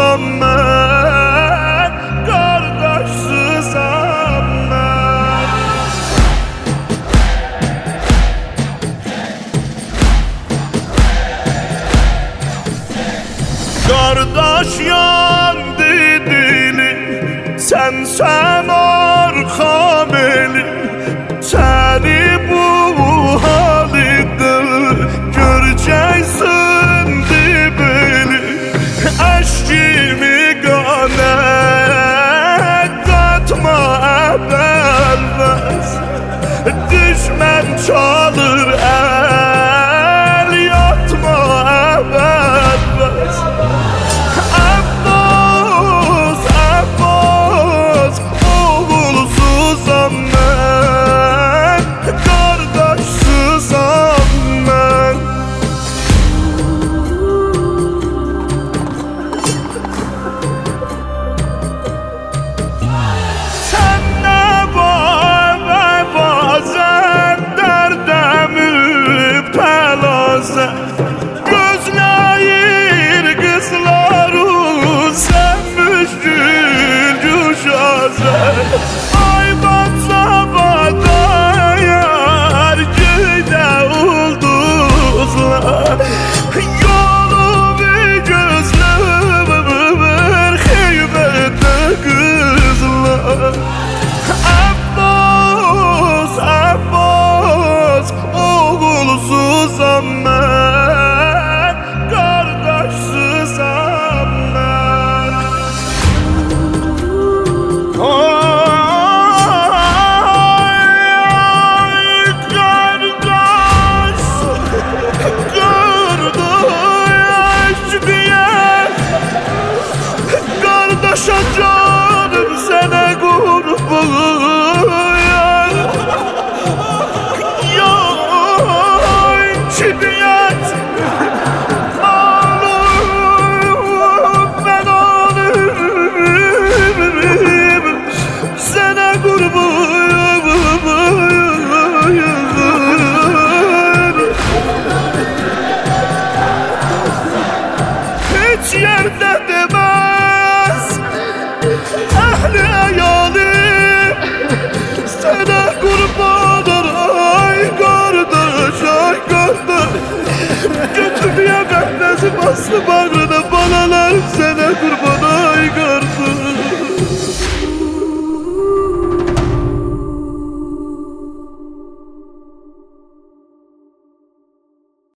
Kardeşsizam mən, kardeşsizam mən. Kardeş yandı dilim, sen arkam elim. Seni bu halde göreceksin dibini. Eşkimi gane katma ebelmez. Düşman çalır el, yatma ebelmez. Abbas, Abbas, oğulsuzam mən, kardeşsizam mən. Sen ne var ve bazen derde müptelasın. Gözləyir qızları sen müşkül düşəsən. Ay batsavada yar göydə ulduzlar. Yolu bir gözlümür xeybətdə qızlar. Abbas, Abbas, oğulsuzam mən, kardeşsizam mən. Ay kardeş, kardeş diye, kardeşe canım sana kurban. Yoy çidiyet, ağlarım ben ağlarım, sana kurban. Hiç yerde demez ehli hayalim, sana kurbanlar. Ay kardeş, ay kardeş, götürmeye beklesi bastı bağrına, balalar sana